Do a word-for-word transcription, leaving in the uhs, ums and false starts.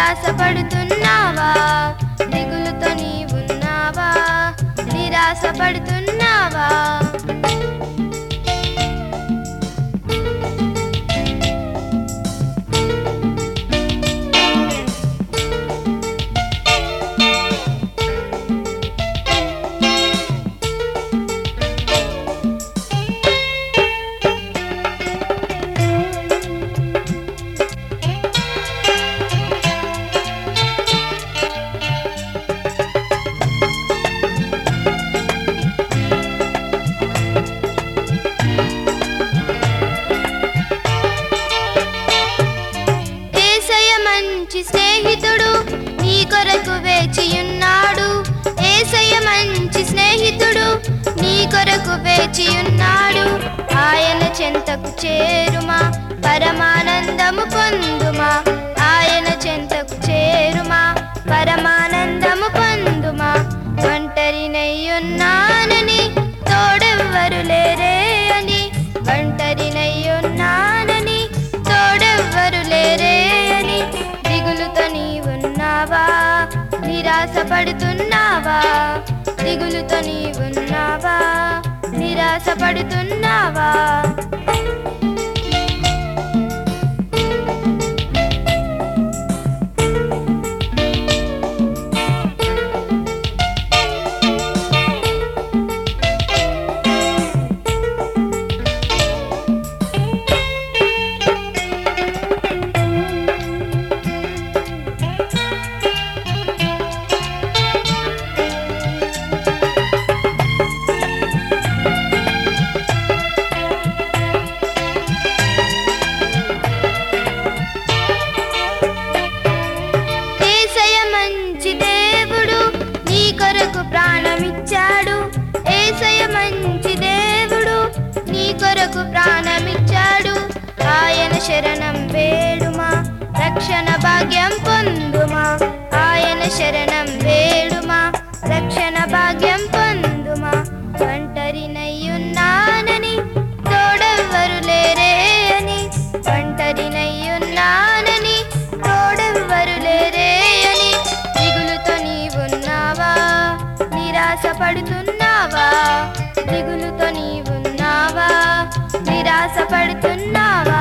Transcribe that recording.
నిరాశ పడుతున్నావా? దిగులుతో నీవున్నావా? నిరాశ పడుతున్నావా? స్నేహితుడు నీ కొరకు వేచియున్నాడు. యేసయ్య మంచి స్నేహితుడు నీ కొరకు వేచియున్నాడు. ఆయన చెంతకు చేరుమా, పరమానందము పొందుమా. ఆయన చెంతకు చేరుమా, పరమానందము పొందుమా. ఒంటరినయ్యున్నానని తోడెవ్వరు లేరే అని, ఒంటరినయ్యున్నానని తోడెవ్వరు లేరే అని దిగులుతో నీవున్నావా? నిరాశ పడుతున్నావా? దిగులుతో నీవున్నావా? నిరాశ పడుతున్నావా? ప్రాణమిచ్చాడు. యేసయ్య మంచి దేవుడు నీ కొరకు ప్రాణమిచ్చాడు. ఆయన శరణం వేడుమా, రక్షణ భాగ్యం పొందుమా. ఆయన శరణం వేడుమా, రక్షణ భాగ్యం పొందుమా. ఒంటరినయ్యున్నానని తోడెవ్వరు లేరే అని, ఒంటరినయ్యున్నానని తోడెవ్వరు లేరే అని దిగులుతో నీవున్నావా? నిరాశ పడుతున్నావా? దిగులుతో నీవున్నావా? నిరాశ పడుతున్నావా?